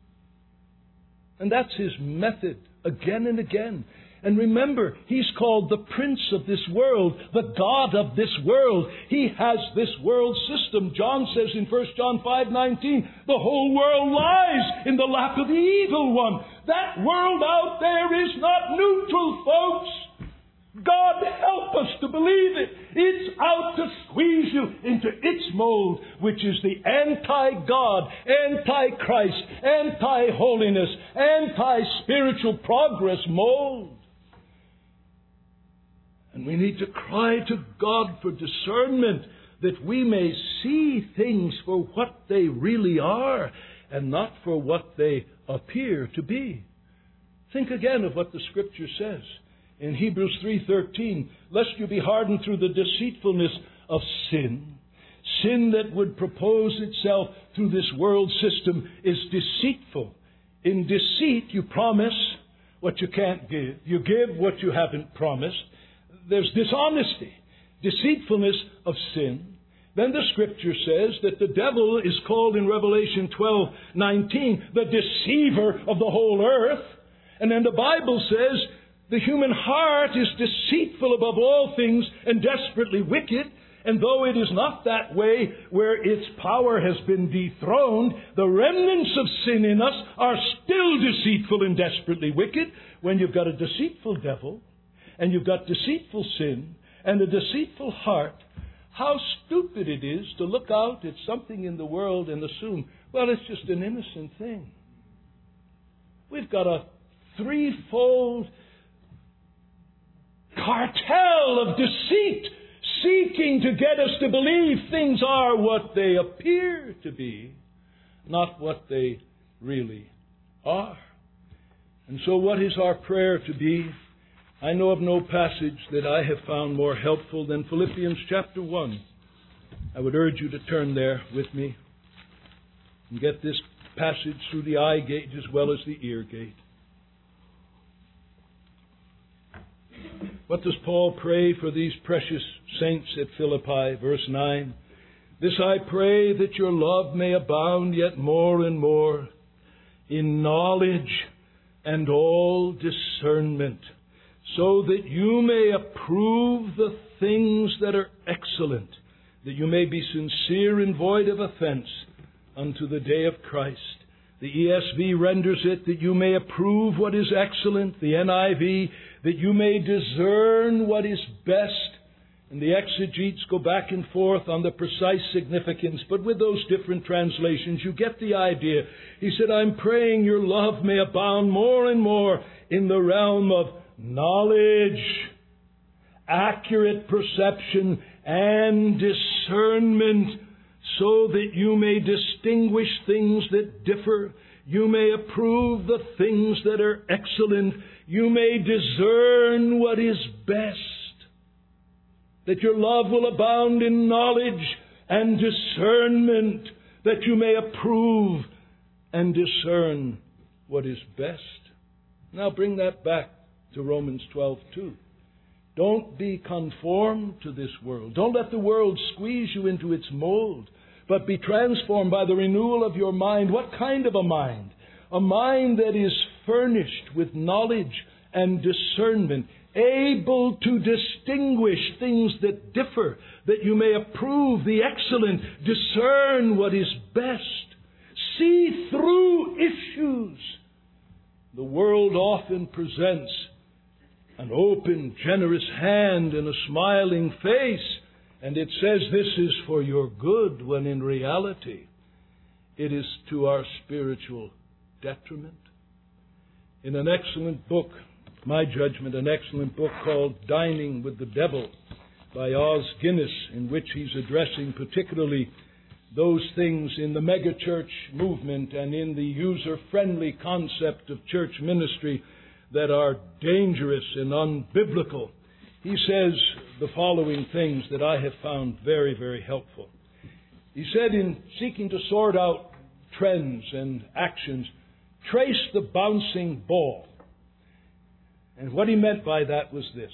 And that's his method again and again. And remember, he's called the prince of this world, the God of this world. He has this world system. John says in 1 John 5:19, the whole world lies in the lap of the evil one. That world out there is not neutral, folks. God help us to believe it. It's out to squeeze you into its mold, which is the anti-God, anti-Christ, anti-holiness, anti-spiritual progress mold. And we need to cry to God for discernment, that we may see things for what they really are and not for what they appear to be. Think again of what the Scripture says. in Hebrews 3:13, lest you be hardened through the deceitfulness of sin. Sin that would propose itself through this world system is deceitful. In deceit, you promise what you can't give. You give what you haven't promised. There's dishonesty, deceitfulness of sin. Then the Scripture says that the devil is called in Revelation 12:19 the deceiver of the whole earth. And then the Bible says the human heart is deceitful above all things and desperately wicked. And though it is not that way where its power has been dethroned, the remnants of sin in us are still deceitful and desperately wicked. When you've got a deceitful devil, and you've got deceitful sin, and a deceitful heart, how stupid it is to look out at something in the world and assume, well, it's just an innocent thing. We've got a threefold cartel of deceit seeking to get us to believe things are what they appear to be, not what they really are. And so what is our prayer to be? I know of no passage that I have found more helpful than Philippians chapter 1. I would urge you to turn there with me and get this passage through the eye gate as well as the ear gate. What does Paul pray for these precious saints at Philippi? Verse 9. This I pray, that your love may abound yet more and more in knowledge and all discernment, so that you may approve the things that are excellent, that you may be sincere and void of offense unto the day of Christ. The ESV renders it, that you may approve what is excellent. The NIV, that you may discern what is best. And the exegetes go back and forth on the precise significance. But with those different translations, you get the idea. He said, I'm praying your love may abound more and more in the realm of knowledge, accurate perception, and discernment, so that you may distinguish things that differ. You may approve the things that are excellent. You may discern what is best. That your love will abound in knowledge and discernment, that you may approve and discern what is best. Now bring that back to Romans 12:2. Don't be conformed to this world. Don't let the world squeeze you into its mold, but be transformed by the renewal of your mind. What kind of a mind? A mind that is furnished with knowledge and discernment, able to distinguish things that differ, that you may approve the excellent, discern what is best, see through issues. The world often presents an open, generous hand and a smiling face, and it says this is for your good, when in reality it is to our spiritual detriment. In an excellent book, my judgment, an excellent book called Dining with the Devil by Os Guinness, in which he's addressing particularly those things in the megachurch movement and in the user-friendly concept of church ministry that are dangerous and unbiblical. He says the following things that I have found very, very helpful. He said, in seeking to sort out trends and actions, trace the bouncing ball. And what he meant by that was this.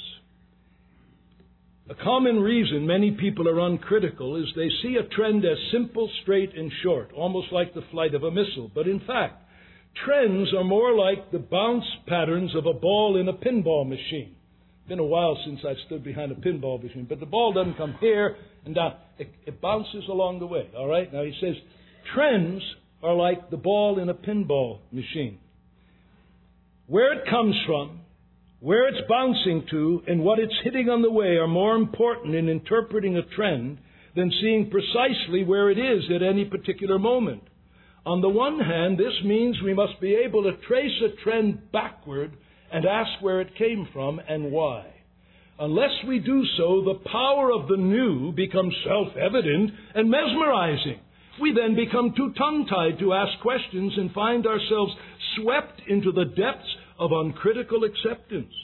A common reason many people are uncritical is they see a trend as simple, straight, and short, almost like the flight of a missile. But in fact, trends are more like the bounce patterns of a ball in a pinball machine. It's been a while since I've stood behind a pinball machine, but the ball doesn't come here and down. It bounces along the way, all right? Now he says, trends are like the ball in a pinball machine. Where it comes from, where it's bouncing to, and what it's hitting on the way are more important in interpreting a trend than seeing precisely where it is at any particular moment. On the one hand, this means we must be able to trace a trend backward and ask where it came from and why. Unless we do so, the power of the new becomes self-evident and mesmerizing. We then become too tongue-tied to ask questions and find ourselves swept into the depths of uncritical acceptance.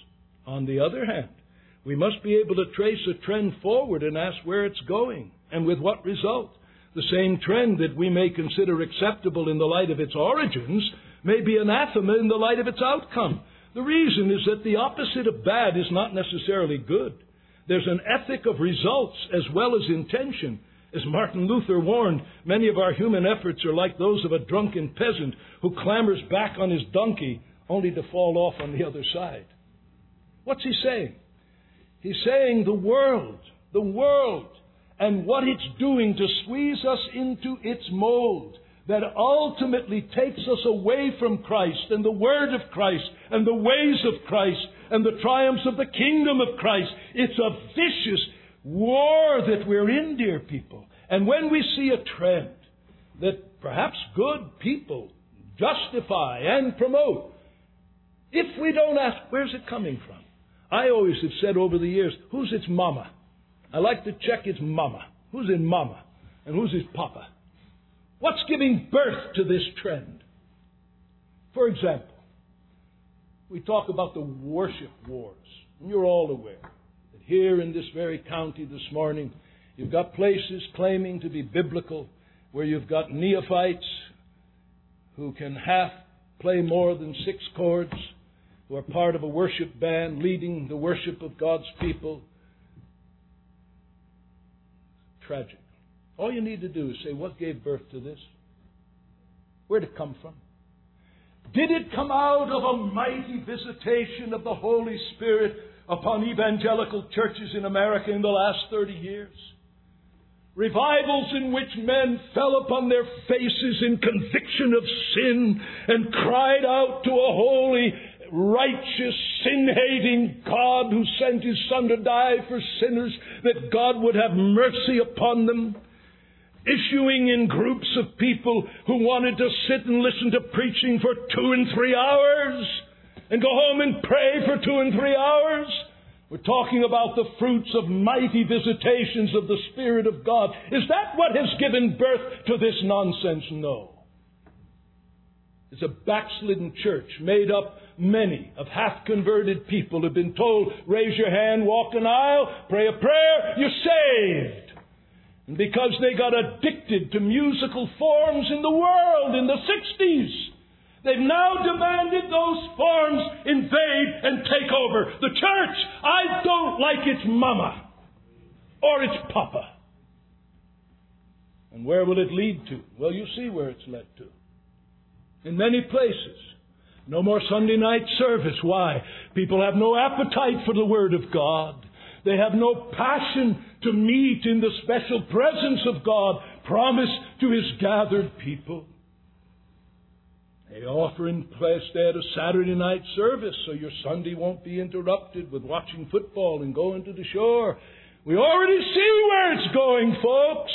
On the other hand, we must be able to trace a trend forward and ask where it's going and with what result. The same trend that we may consider acceptable in the light of its origins may be anathema in the light of its outcome. The reason is that the opposite of bad is not necessarily good. There's an ethic of results as well as intention. As Martin Luther warned, many of our human efforts are like those of a drunken peasant who clambers back on his donkey only to fall off on the other side. What's he saying? He's saying the world, and what it's doing to squeeze us into its mold that ultimately takes us away from Christ and the Word of Christ and the ways of Christ and the triumphs of the kingdom of Christ. It's a vicious war that we're in, dear people. And when we see a trend that perhaps good people justify and promote, if we don't ask, where's it coming from? I always have said over the years, who's its mama? I like to check its mama. Who's in mama? And who's his papa? What's giving birth to this trend? For example, we talk about the worship wars. And you're all aware that here in this very county this morning, you've got places claiming to be biblical where you've got neophytes who can half play more than 6 chords, who are part of a worship band leading the worship of God's people. Tragic. All you need to do is say, what gave birth to this? Where did it come from? Did it come out of a mighty visitation of the Holy Spirit upon evangelical churches in America in the last 30 years? Revivals in which men fell upon their faces in conviction of sin and cried out to a holy, righteous, sin-hating God who sent His Son to die for sinners, that God would have mercy upon them. Issuing in groups of people who wanted to sit and listen to preaching for 2 and 3 hours and go home and pray for 2 and 3 hours. We're talking about the fruits of mighty visitations of the Spirit of God. Is that what has given birth to this nonsense? No. It's a backslidden church made up many of half-converted people who have been told, raise your hand, walk an aisle, pray a prayer, you're saved. And because they got addicted to musical forms in the world in the 60s, they've now demanded those forms invade and take over the church. I don't like its mama or its papa. And where will it lead to? Well, you see where it's led to. In many places. No more Sunday night service. Why? People have no appetite for the Word of God. They have no passion to meet in the special presence of God promised to His gathered people. They offer instead a Saturday night service so your Sunday won't be interrupted with watching football and going to the shore. We already see where it's going, folks.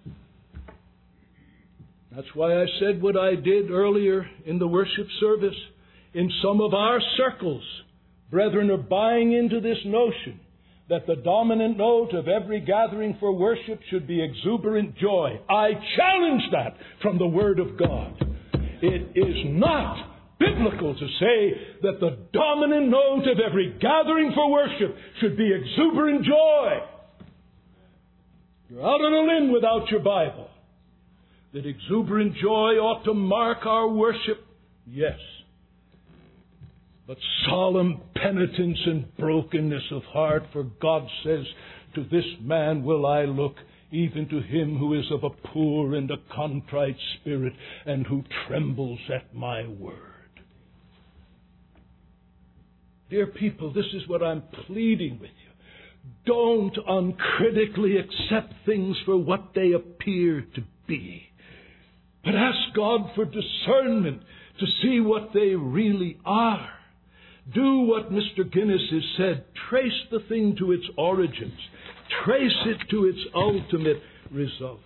That's why I said what I did earlier in the worship service. In some of our circles, brethren are buying into this notion that the dominant note of every gathering for worship should be exuberant joy. I challenge that from the Word of God. It is not biblical to say that the dominant note of every gathering for worship should be exuberant joy. You're out on a limb without your Bible. That exuberant joy ought to mark our worship, yes. But solemn penitence and brokenness of heart, for God says, to this man will I look, even to him who is of a poor and a contrite spirit, and who trembles at my word. Dear people, this is what I'm pleading with you. Don't uncritically accept things for what they appear to be. But ask God for discernment to see what they really are. Do what Mr. Guinness has said. Trace the thing to its origins. Trace it to its ultimate results.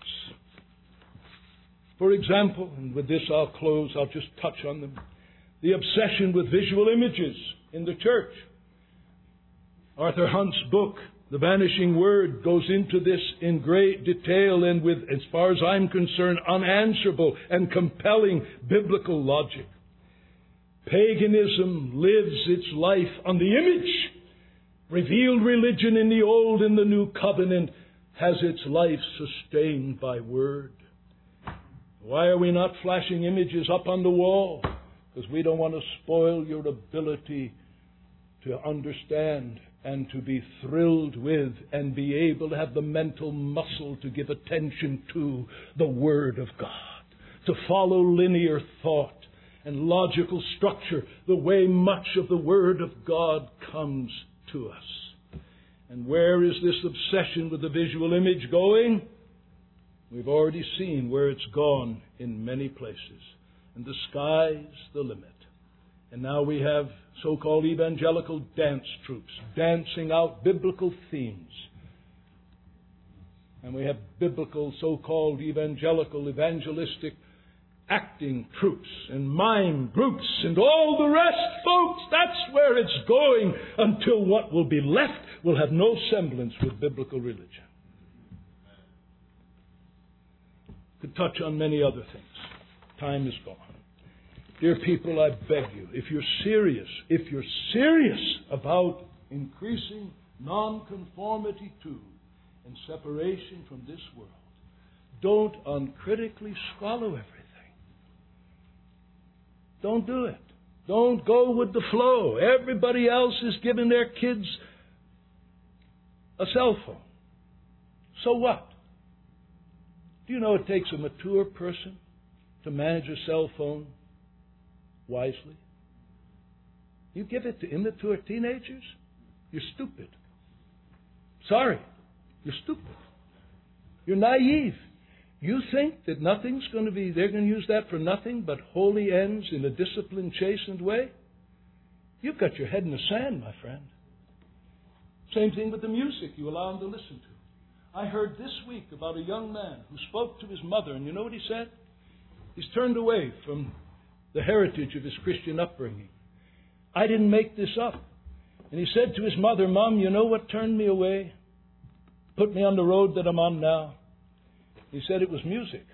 For example, and with this I'll close, I'll just touch on them. The obsession with visual images in the church. Arthur Hunt's book, The Vanishing Word, goes into this in great detail and with, as far as I'm concerned, unanswerable and compelling biblical logic. Paganism lives its life on the image Revealed religion in the Old and the New Covenant has its life sustained by Word. Why are we not flashing images up on the wall? Because we don't want to spoil your ability to understand and to be thrilled with and be able to have the mental muscle to give attention to the Word of God, to follow linear thought and logical structure the way much of the Word of God comes to us. And where is this obsession with the visual image going? We've already seen where it's gone in many places. And the sky's the limit. And now we have so-called evangelical dance troupes dancing out biblical themes. And we have biblical so-called evangelical, evangelistic acting troupes and mime groups and all the rest, folks. That's where it's going, until what will be left will have no semblance with biblical religion. Could touch on many other things. Time is gone. Dear people, I beg you, if you're serious about increasing nonconformity to and separation from this world, don't uncritically swallow everything. Don't do it. Don't go with the flow. Everybody else is giving their kids a cell phone. So what? Do you know it takes a mature person to manage a cell phone wisely? You give it to immature teenagers? You're stupid. Sorry. You're stupid. You're naive. You think that they're going to use that for nothing but holy ends in a disciplined, chastened way? You've got your head in the sand, my friend. Same thing with the music you allow them to listen to. I heard this week about a young man who spoke to his mother, and you know what he said? He's turned away from the heritage of his Christian upbringing. I didn't make this up. And he said to his mother, Mom, you know what turned me away? Put me on the road that I'm on now? He said it was music.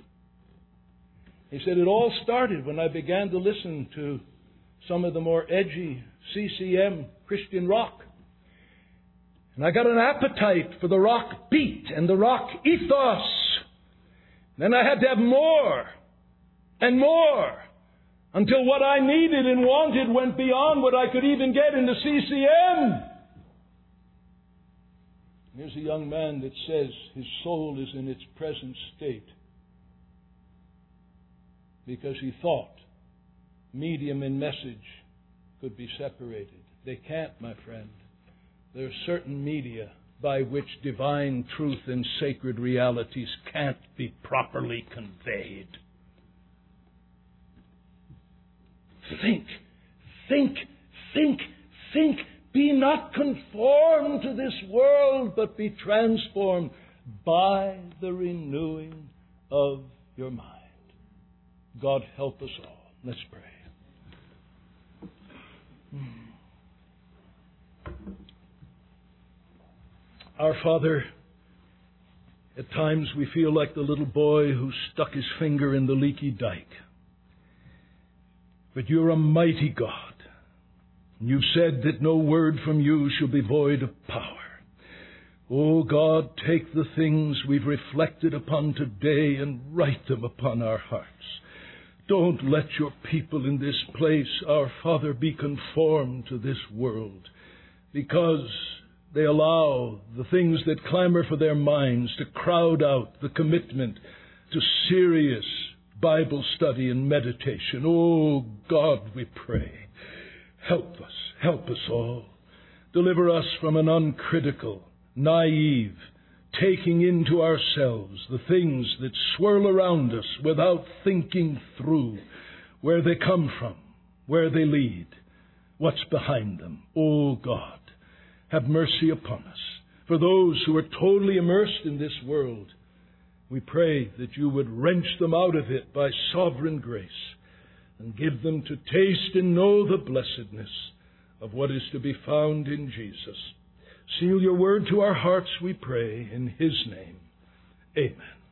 He said it all started when I began to listen to some of the more edgy CCM Christian rock. And I got an appetite for the rock beat and the rock ethos. Then I had to have more and more until what I needed and wanted went beyond what I could even get in the CCM. Here's a young man that says his soul is in its present state because he thought medium and message could be separated. They can't, my friend. There are certain media by which divine truth and sacred realities can't be properly conveyed. Think. Be not conformed to this world, but be transformed by the renewing of your mind. God help us all. Let's pray. Our Father, at times we feel like the little boy who stuck his finger in the leaky dike. But you're a mighty God. You've said that no word from you shall be void of power. Oh God, take the things we've reflected upon today and write them upon our hearts. Don't let your people in this place, our Father, be conformed to this world, because they allow the things that clamor for their minds to crowd out the commitment to serious Bible study and meditation. Oh God, we pray. Help us all. Deliver us from an uncritical, naive, taking into ourselves the things that swirl around us without thinking through where they come from, where they lead, what's behind them. Oh God, have mercy upon us. For those who are totally immersed in this world, we pray that you would wrench them out of it by sovereign grace, and give them to taste and know the blessedness of what is to be found in Jesus. Seal your word to our hearts, we pray, in His name. Amen.